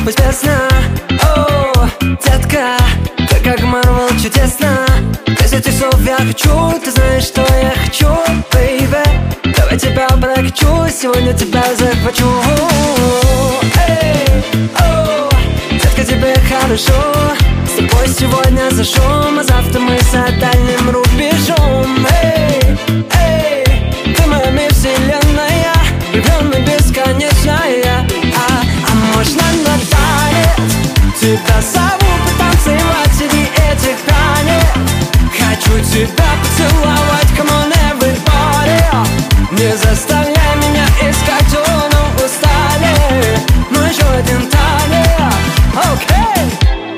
без сна. О, детка, ты как Марвел чудесно. 10 часов я хочу, ты знаешь, что я хочу, бэйбэ. Давай тебя прокачу, сегодня тебя захвачу. Эй, о, детка, тебе хорошо. С тобой сегодня за шум, а завтра мы за дальним рубежом. Эй, эй, ты моя вселенная, влюбленная бесконечная. А можно на танец? Тебя зову потанцевать среди этих танец. Хочу тебя поцеловать, come on everybody. Не заставляй меня искать, но устали. Но еще один танец, окей.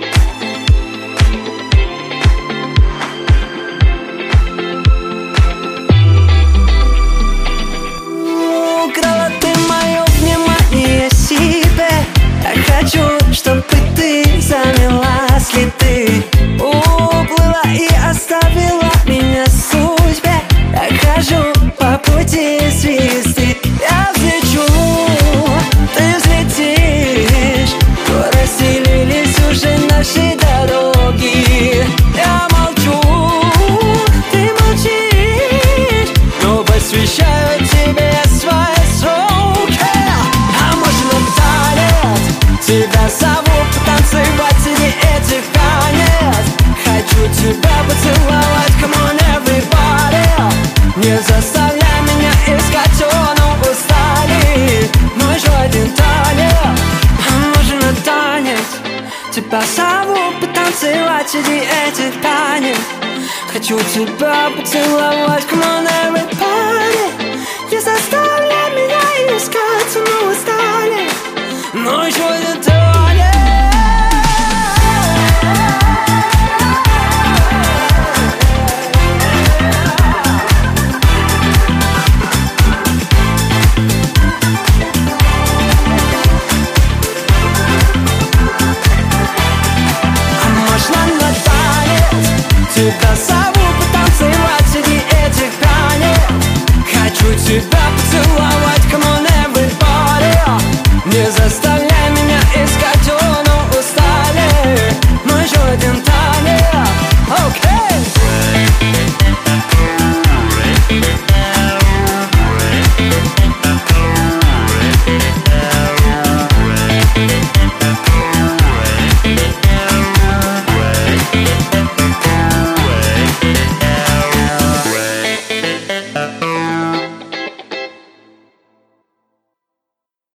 Украла ты мое внимание себе. Я хочу, чтобы ты замела следы. Уплыла и оставила меня судьбе. Я хожу по пути звезды. Я взлечу, ты взлетишь. Разделились уже наши дороги. Я молчу, ты молчишь, но посвящаю тебе свои сроки. А можно танец? Тебя зову потанцевать среди этих танец. Хочу тебя поцеловать, come on everybody. Не заставляй меня искать, но устали. Но еще один танец, а можно танец? Тебя зову потанцевать среди этих танец. Хочу тебя поцеловать, come on everybody. Не заставляй меня искать, но устали. Но еще один танец. Тебя зову потанцевать среди этих танец. Хочу тебя